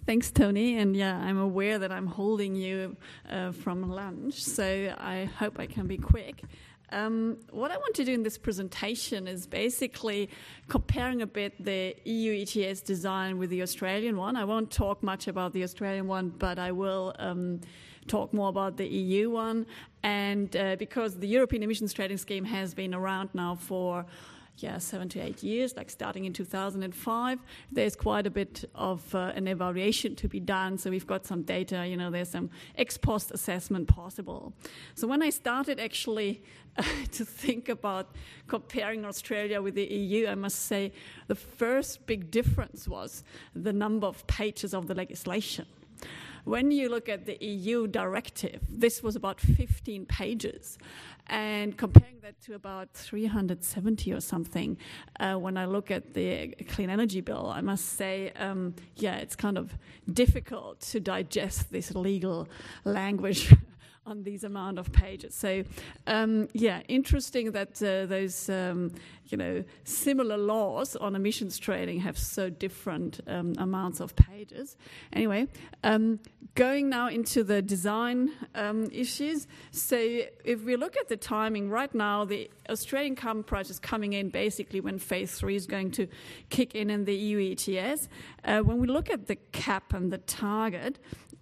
Thanks, Tony. And yeah, I'm aware that I'm holding you from lunch, so I hope I can be quick. What I want to do in this presentation is basically comparing a bit the EU ETS design with the Australian one. I won't talk much about the Australian one, but I will talk more about the EU one. And because the European Emissions Trading Scheme has been around now for 7 to 8 years, like starting in 2005. There's quite a bit of an evaluation to be done. So we've got some data, there's some ex post assessment possible. So when I started actually to think about comparing Australia with the EU, I must say the first big difference was the number of pages of the legislation. When you look at the EU directive, this was about 15 pages. And comparing that to about 370 or something, when I look at the Clean Energy Bill, I must say, it's kind of difficult to digest this legal language on these amount of pages. So, interesting that those, similar laws on emissions trading have so different amounts of pages. Anyway, going now into the design issues. So if we look at the timing, right now the Australian carbon price is coming in basically when phase 3 is going to kick in the EU ETS. When we look at the cap and the target,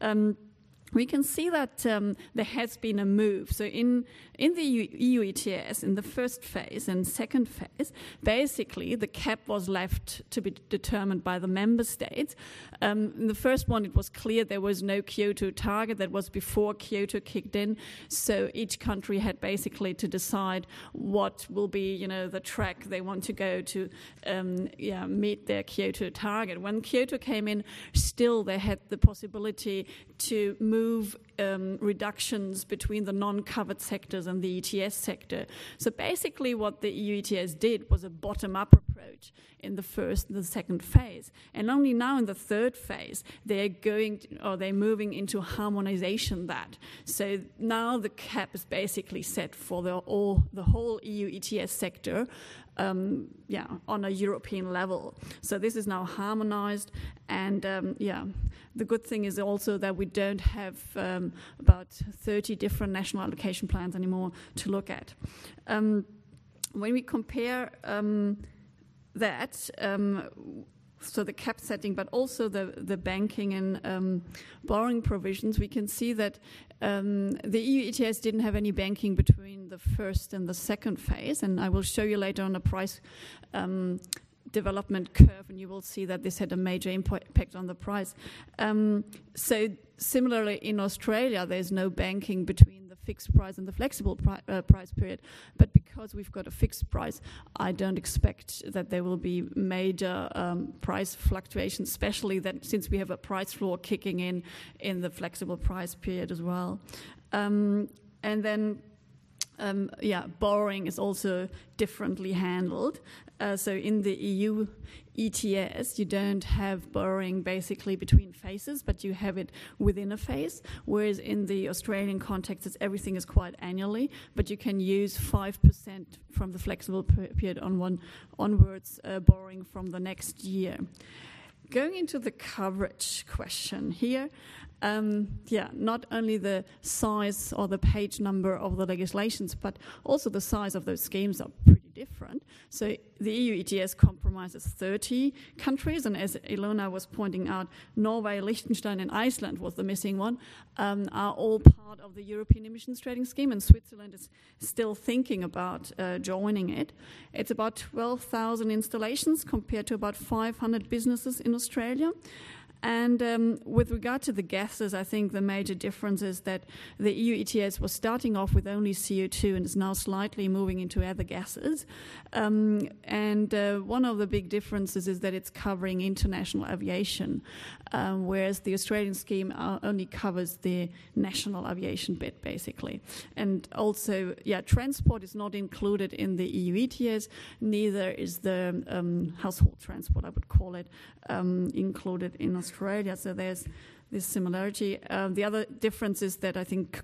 we can see that there has been a move. So in the EU ETS, in the first phase and second phase, basically the cap was left to be determined by the member states. In the first one, it was clear there was no Kyoto target. That was before Kyoto kicked in. So each country had basically to decide what will be, the track they want to go to meet their Kyoto target. When Kyoto came in, still they had the possibility to move reductions between the non-covered sectors and the ETS sector. So basically what the EU ETS did was a bottom-up approach in the first and the second phase. And only now in the third phase, they're moving into harmonization that. So now the cap is basically set for the whole EU ETS sector on a European level. So this is now harmonized, and the good thing is also that we don't have about 30 different national allocation plans anymore to look at. When we compare so the cap setting, but also the banking and borrowing provisions, we can see that the EU ETS didn't have any banking between the first and the second phase, and I will show you later on a price development curve, and you will see that this had a major impact on the price. So similarly in Australia, there's no banking between the fixed price and the flexible price period, but because we've got a fixed price, I don't expect that there will be major price fluctuations, especially that since we have a price floor kicking in the flexible price period as well. And then borrowing is also differently handled. So in the EU ETS, you don't have borrowing basically between phases, but you have it within a phase, whereas in the Australian context, everything is quite annually, but you can use 5% from the flexible period onwards, borrowing from the next year. Going into the coverage question here, not only the size or the page number of the legislations, but also the size of those schemes are pretty different. So the EU ETS comprises 30 countries, and as Ilona was pointing out, Norway, Liechtenstein, and Iceland was the missing one, are all part of the European Emissions Trading Scheme, and Switzerland is still thinking about joining it. It's about 12,000 installations compared to about 500 businesses in Australia. And with regard to the gases, I think the major difference is that the EU ETS was starting off with only CO2 and is now slightly moving into other gases. And one of the big differences is that it's covering international aviation, whereas the Australian scheme only covers the national aviation bit, basically. And also, transport is not included in the EU ETS, neither is the household transport, I would call it, included in Australia. So there's this similarity. The other difference is that I think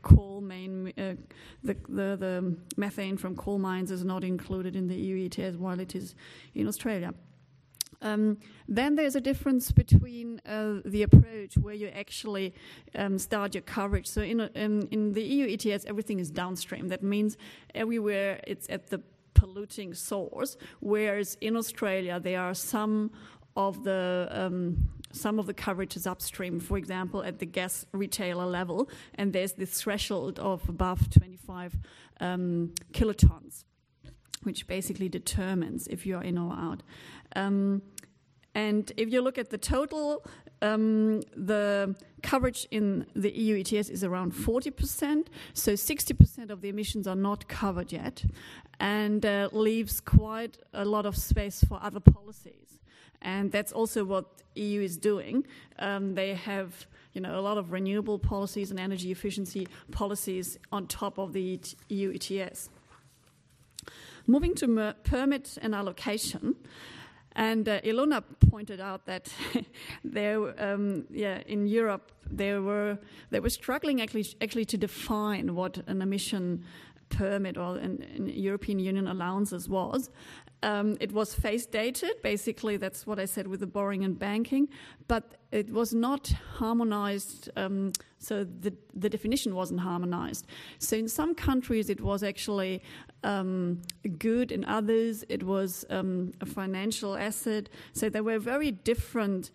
the methane from coal mines is not included in the EU ETS while it is in Australia. Then there's a difference between the approach where you actually start your coverage. So in the EU ETS, everything is downstream. That means everywhere it's at the polluting source, whereas in Australia there are some of the coverage is upstream, for example, at the gas retailer level, and there's this threshold of above 25 kilotons, which basically determines if you're in or out. And if you look at the total, the coverage in the EU ETS is around 40%, so 60% of the emissions are not covered yet, and leaves quite a lot of space for other policies. And that's also what EU is doing. They have, a lot of renewable policies and energy efficiency policies on top of the EU ETS. Moving to permit and allocation, and Ilona pointed out that in Europe they were struggling actually to define what an emission permit or an European Union allowances was. It was phase dated, basically that's what I said with the borrowing and banking, but it was not harmonized, so the definition wasn't harmonized. So in some countries it was actually good, in others it was a financial asset. So there were very different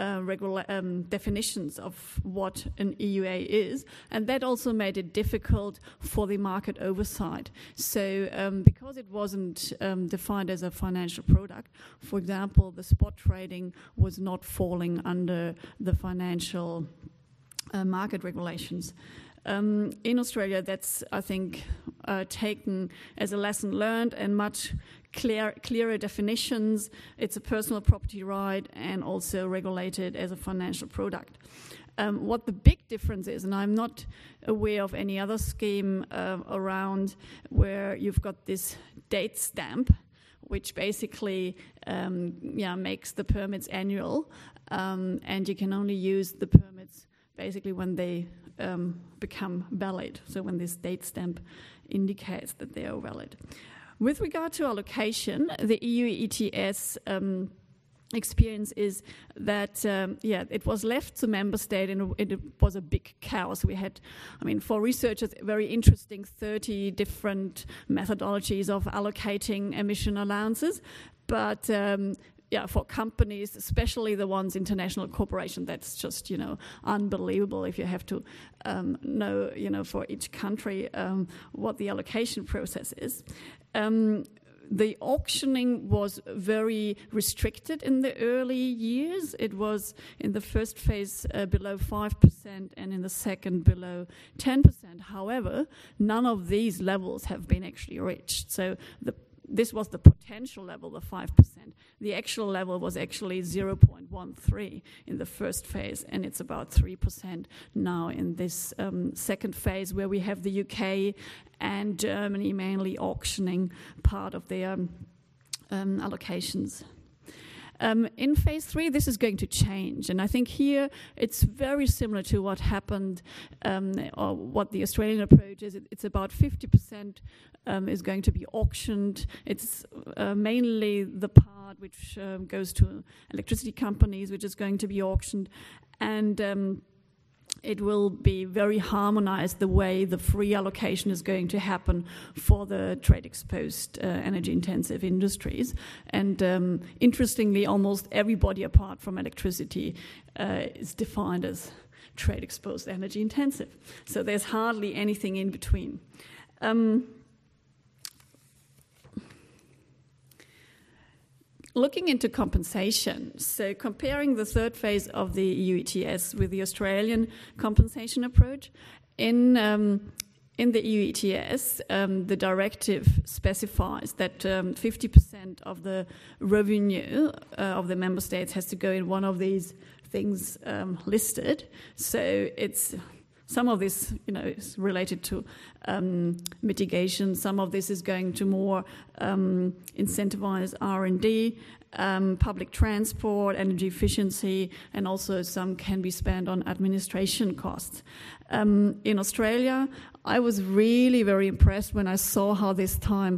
definitions of what an EUA is, and that also made it difficult for the market oversight. So because it wasn't defined as a financial product, for example, the spot trading was not falling under the financial market regulations. In Australia, that's, I think, taken as a lesson learned and much clearer definitions. It's a personal property right and also regulated as a financial product. What the big difference is, and I'm not aware of any other scheme around where you've got this date stamp, which basically makes the permits annual, and you can only use the permits basically when they become valid, so when this date stamp indicates that they are valid. With regard to allocation, the EU ETS experience is that, it was left to member state and it was a big chaos. We had, for researchers, very interesting 30 different methodologies of allocating emission allowances, but for companies, especially the ones international corporation, that's just, unbelievable if you have to know, for each country what the allocation process is. The auctioning was very restricted in the early years. It was in the first phase below 5% and in the second below 10%. However, none of these levels have been actually reached. So this was the potential level, the 5%. The actual level was actually 0.13 in the first phase, and it's about 3% now in this second phase, where we have the UK and Germany mainly auctioning part of their allocations. In phase 3, this is going to change, and I think here it's very similar to what happened or what the Australian approach is. It's about 50% is going to be auctioned. It's mainly the part which goes to electricity companies, which is going to be auctioned, and it will be very harmonized the way the free allocation is going to happen for the trade-exposed energy-intensive industries. And interestingly, almost everybody apart from electricity is defined as trade-exposed energy-intensive. So there's hardly anything in between. Looking into compensation, so comparing the third phase of the EU ETS with the Australian compensation approach, in the EU ETS, the directive specifies that 50% of the revenue of the member states has to go in one of these things listed. So it's some of this, is related to mitigation. Some of this is going to more incentivize R&D, public transport, energy efficiency, and also some can be spent on administration costs. In Australia, I was really very impressed when I saw how this time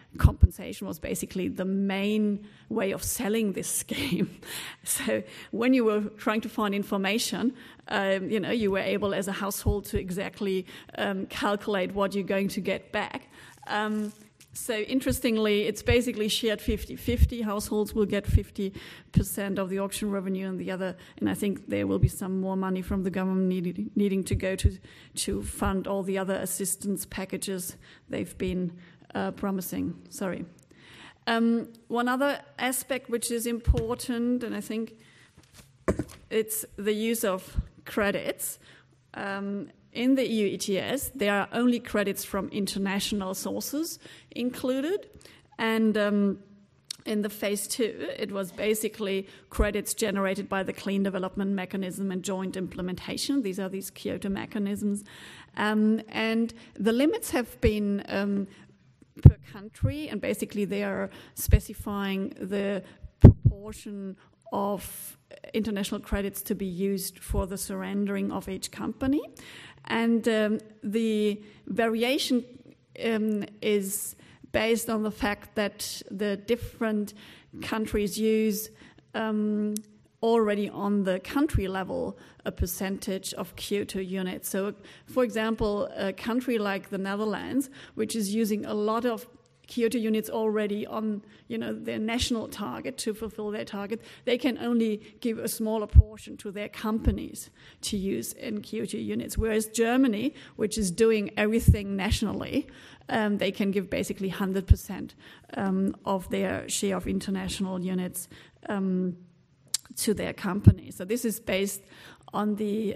compensation was basically the main way of selling this scheme. So when you were trying to find information, you were able as a household to exactly calculate what you're going to get back. So interestingly, it's basically shared 50-50. Households will get 50% of the auction revenue, and I think there will be some more money from the government needing to go to fund all the other assistance packages they've been promising. Sorry. One other aspect which is important, and I think it's the use of credits. In the EU ETS, there are only credits from international sources included, and in the phase 2, it was basically credits generated by the Clean Development Mechanism and joint implementation. These are these Kyoto mechanisms, and the limits have been per country, and basically they are specifying the proportion of international credits to be used for the surrendering of each company. And the variation is based on the fact that the different countries use already on the country level a percentage of Kyoto units. So, for example, a country like the Netherlands, which is using a lot of Kyoto units already on, their national target to fulfill their target, they can only give a smaller portion to their companies to use in Kyoto units. Whereas Germany, which is doing everything nationally, they can give basically 100% of their share of international units to their companies. So this is based on the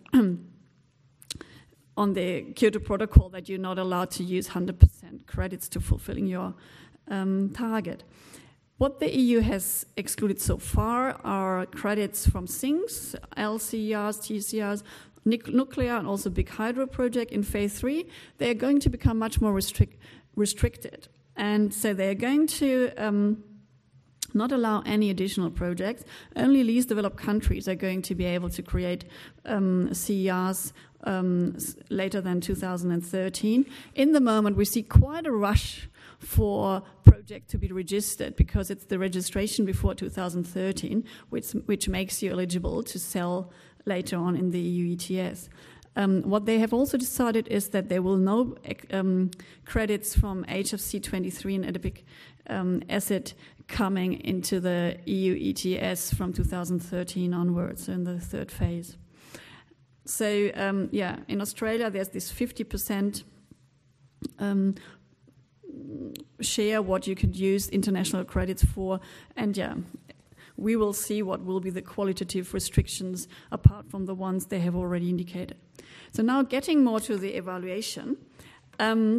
Kyoto Protocol that you're not allowed to use 100% credits to fulfilling your target. What the EU has excluded so far are credits from sinks, LCERs, TCRs, nuclear, and also big hydro project in phase 3. They're going to become much more restricted. And so they're going to not allow any additional projects. Only least developed countries are going to be able to create CERs later than 2013. In the moment, we see quite a rush for project to be registered because it's the registration before 2013 which makes you eligible to sell later on in the EU ETS. What they have also decided is that there will no credits from HFC 23 and adipic acid coming into the EU ETS from 2013 onwards in the third phase. So, in Australia, there's this 50% share what you could use international credits for, and we will see what will be the qualitative restrictions apart from the ones they have already indicated. So now getting more to the evaluation, I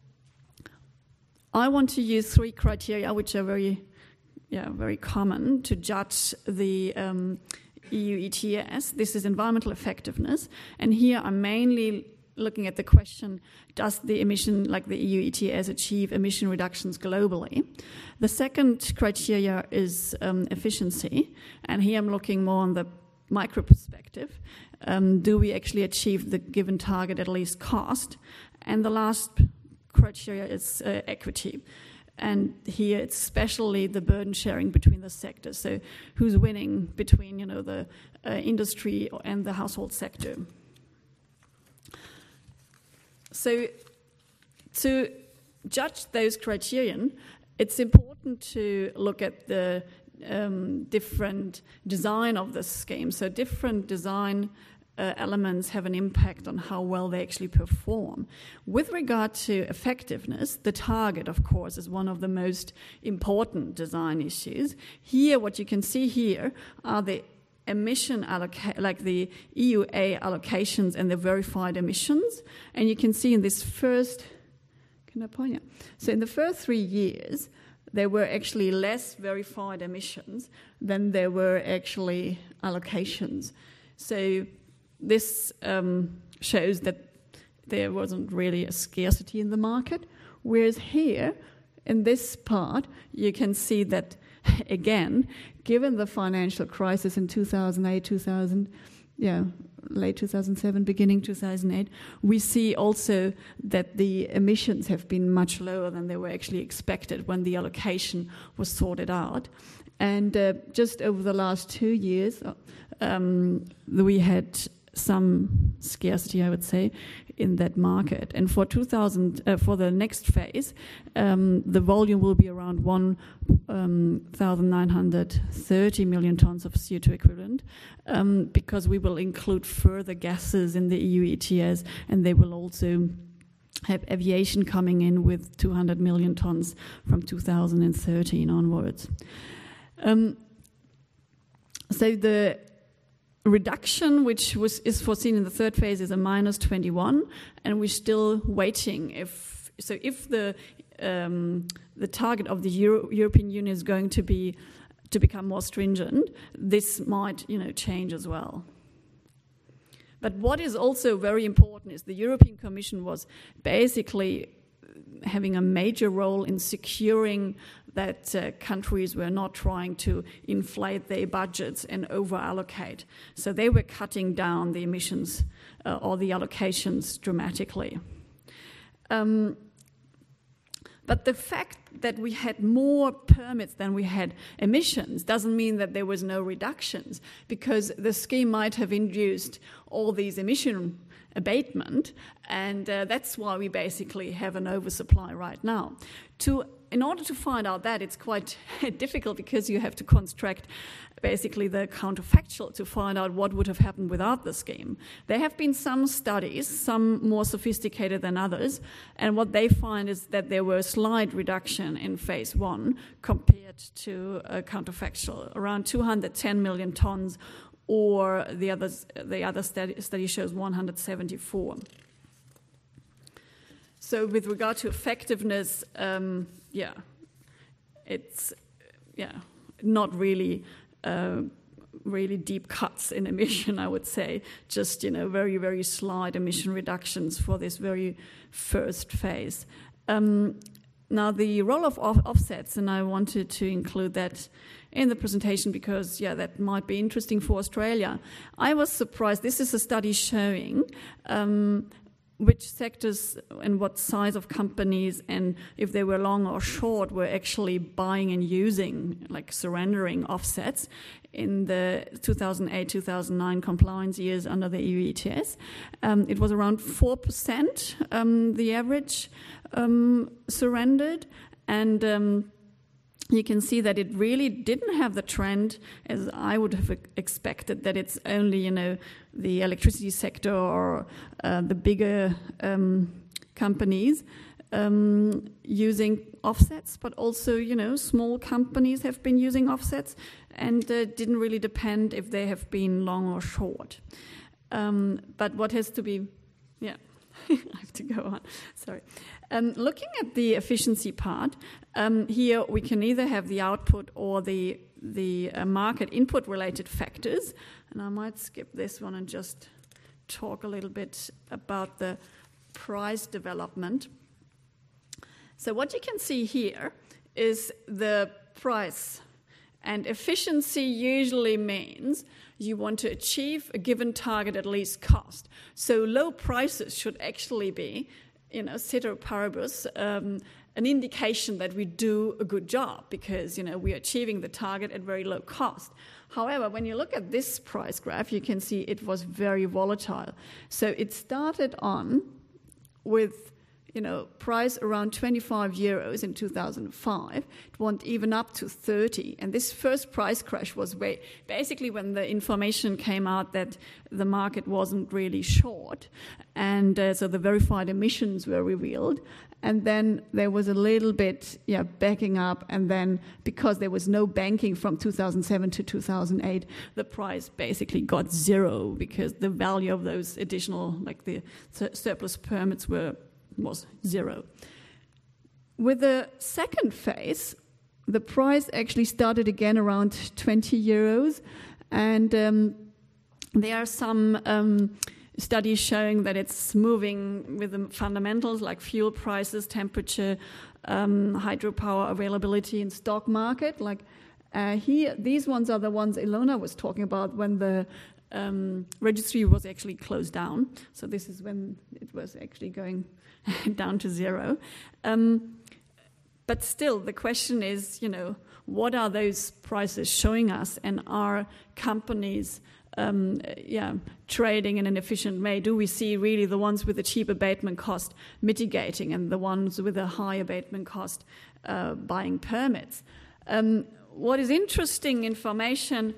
want to use 3 criteria which are very common to judge the EU ETS. This is environmental effectiveness, and here I'm mainly looking at the question, does the emission, like the EU ETS, achieve emission reductions globally? The second criteria is efficiency, and here I'm looking more on the micro perspective. Do we actually achieve the given target at least cost? And the last criteria is equity. And here it's especially the burden sharing between the sectors. So who's winning between, the industry and the household sector? So to judge those criterion, it's important to look at the different design of the scheme. So different design elements have an impact on how well they actually perform. With regard to effectiveness, the target, of course, is one of the most important design issues. Here, what you can see here are the emission like the EUA allocations and the verified emissions, and you can see in this first, so in the first 3 years there were actually less verified emissions than there were actually allocations. So this shows that there wasn't really a scarcity in the market, whereas here in this part you can see that again, given the financial crisis in 2008, late 2007, beginning 2008, we see also that the emissions have been much lower than they were actually expected when the allocation was sorted out. And just over the last 2 years, we had some scarcity, I would say, in that market. And for for the next phase, the volume will be around 1,930 million tons of CO2 equivalent, because we will include further gases in the EU ETS, and they will also have aviation coming in with 200 million tons from 2013 onwards. So the reduction, which is foreseen in the third phase, is a -21, and we're still waiting. If the target of the European Union is going to become more stringent, this might change as well. But what is also very important is the European Commission was basically having a major role in securing that countries were not trying to inflate their budgets and over-allocate. So they were cutting down the emissions or the allocations dramatically. But the fact that we had more permits than we had emissions doesn't mean that there was no reductions, because the scheme might have induced all these emission abatement, and that's why we basically have an oversupply right now. In order to find out that, it's quite difficult, because you have to construct basically the counterfactual to find out what would have happened without the scheme. There have been some studies, some more sophisticated than others, and what they find is that there were a slight reduction in phase 1 compared to a counterfactual, around 210 million tons, or the other study shows 174. So with regard to effectiveness, it's not really really deep cuts in emission, I would say. Just very, very slight emission reductions for this very first phase. Now the role of offsets, and I wanted to include that in the presentation because, that might be interesting for Australia. I was surprised. This is a study showing which sectors and what size of companies, and if they were long or short, were actually buying and using, like surrendering offsets in the 2008-2009 compliance years under the EU ETS. It was around 4%, the average surrendered, and you can see that it really didn't have the trend as I would have expected, that it's only, the electricity sector or the bigger companies using offsets, but also, small companies have been using offsets, and didn't really depend if they have been long or short. But what has to be, I have to go on, sorry. Looking at the efficiency part, here we can either have the output or the market input related factors, and I might skip this one and just talk a little bit about the price development. So what you can see here is the price, and efficiency usually means you want to achieve a given target at least cost. So low prices should actually be, ceteris paribus, an indication that we do a good job because, we're achieving the target at very low cost. However, when you look at this price graph, you can see it was very volatile. So it started on with, price around 25 euros in 2005. It went even up to 30. And this first price crash was basically when the information came out that the market wasn't really short. And so the verified emissions were revealed. And then there was a little bit backing up. And then because there was no banking from 2007 to 2008, the price basically got zero because the value of those additional, like the surplus permits was zero. With the second phase, the price actually started again around 20 euros. And there are some studies showing that it's moving with the fundamentals like fuel prices, temperature, hydropower availability in stock market. Like here, these ones are the ones Ilona was talking about when the registry was actually closed down. So this is when it was actually going down to zero. But still, the question is, what are those prices showing us, and are companies trading in an efficient way? Do we see really the ones with the cheap abatement cost mitigating and the ones with a high abatement cost buying permits? What is interesting information,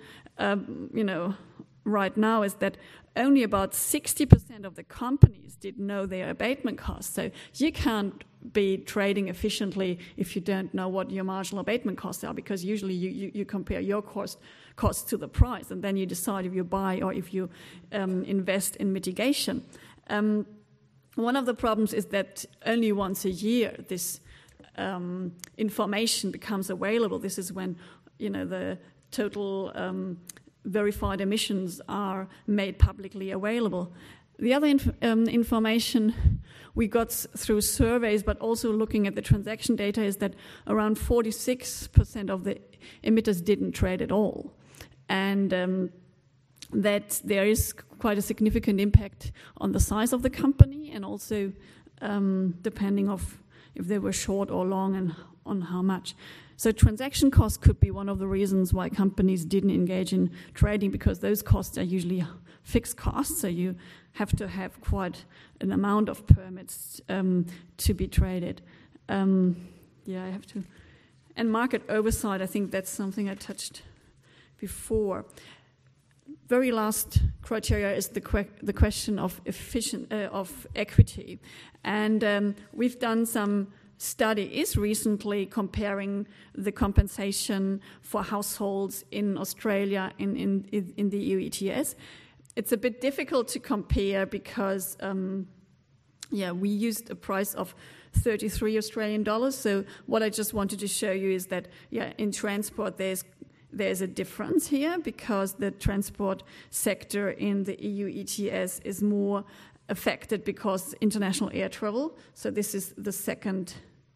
right now is that only about 60% of the companies did know their abatement costs. So you can't be trading efficiently if you don't know what your marginal abatement costs are, because usually you compare your costs to the price, and then you decide if you buy or if you invest in mitigation. One of the problems is that only once a year this information becomes available. This is when the total verified emissions are made publicly available. The other information we got through surveys, but also looking at the transaction data, is that around 46% of the emitters didn't trade at all, and that there is quite a significant impact on the size of the company, and also depending of if they were short or long and on how much. So transaction costs could be one of the reasons why companies didn't engage in trading, because those costs are usually fixed costs, so you have to have quite an amount of permits to be traded. I have to. And market oversight, I think that's something I touched before. Very last criteria is the question of of equity, and we've done some studies recently comparing the compensation for households in Australia in the EU ETS. It's a bit difficult to compare because we used a price of 33 Australian dollars. So what I just wanted to show you is that in transport there's a difference here, because the transport sector in the EU ETS is more affected because international air travel. So this is the second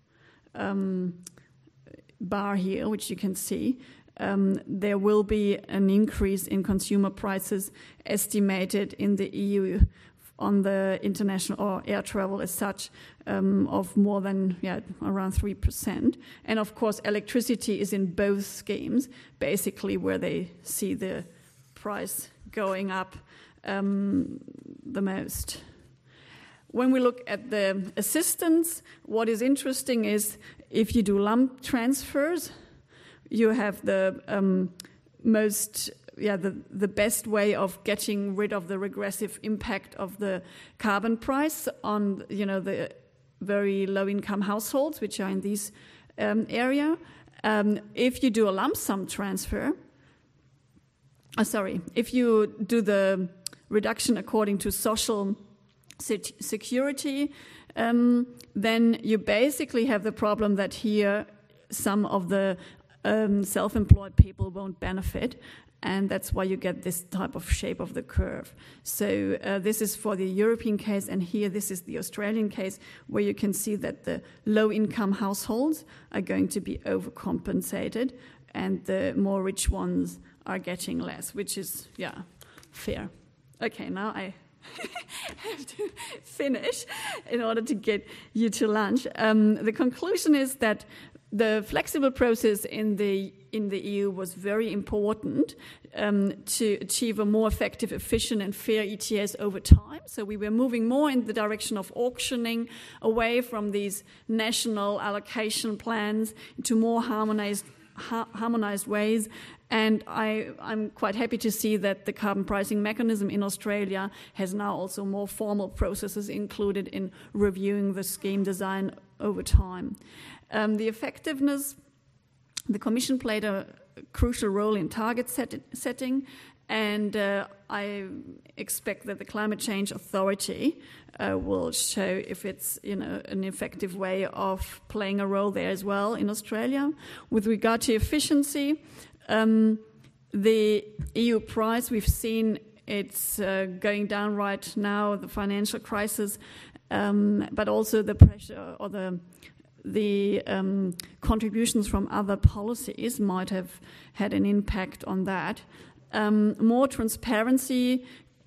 bar here, which you can see. There will be an increase in consumer prices estimated in the EU on the international or air travel as such of more than around 3%. And of course, electricity is in both schemes, basically where they see the price going up the most. When we look at the assistance, what is interesting is if you do lump transfers, you have the the best way of getting rid of the regressive impact of the carbon price on the very low-income households, which are in this area. If you do a lump sum transfer, if you do the reduction according to social security, then you basically have the problem that here some of the self-employed people won't benefit, and that's why you get this type of shape of the curve. So this is for the European case, and here this is the Australian case, where you can see that the low-income households are going to be overcompensated, and the more rich ones are getting less, which is, fair. Okay, now I have to finish in order to get you to lunch. The conclusion is that the flexible process in the EU was very important to achieve a more effective, efficient and fair ETS over time. So we were moving more in the direction of auctioning, away from these national allocation plans to more harmonized ways. And I'm quite happy to see that the carbon pricing mechanism in Australia has now also more formal processes included in reviewing the scheme design over time. The effectiveness, the Commission played a crucial role in target setting, and I expect that the Climate Change Authority will show if it's an effective way of playing a role there as well in Australia. With regard to efficiency, the EU price, we've seen it's going down right now, the financial crisis, but also the pressure or the contributions from other policies might have had an impact on that. More transparency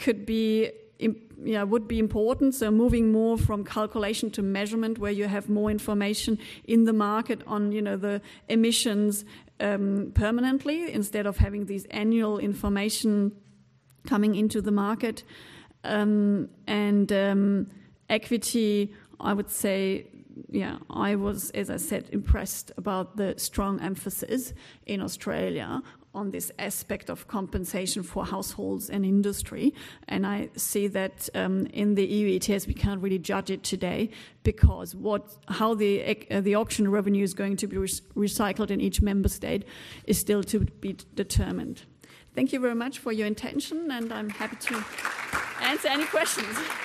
would be important. So moving more from calculation to measurement, where you have more information in the market on, the emissions permanently, instead of having these annual information coming into the market. Equity, I would say, I was, as I said, impressed about the strong emphasis in Australia on this aspect of compensation for households and industry. And I see that in the EU ETS we can't really judge it today, because how the auction revenue is going to be recycled in each member state is still to be determined. Thank you very much for your attention, and I'm happy to answer any questions.